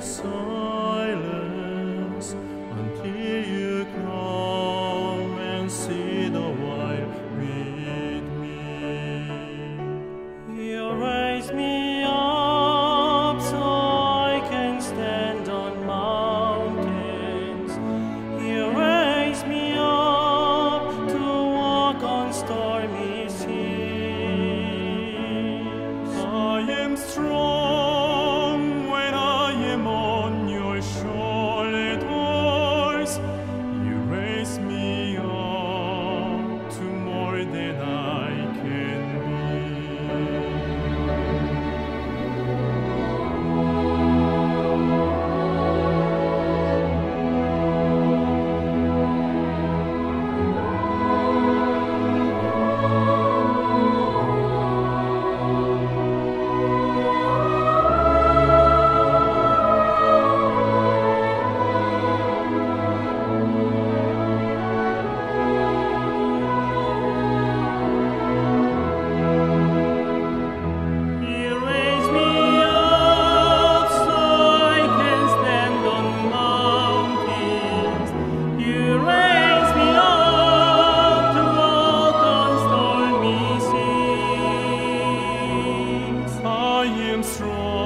silence until you come and sit a while with me. You raise me up so I can stand on mountains. You raise me up to walk on stormy seas. I am strong when I am on your shoulders. You raise me up to more than I can be. You raise me up so I can stand on mountains. You raise me up to walk on stormy seas. I am strong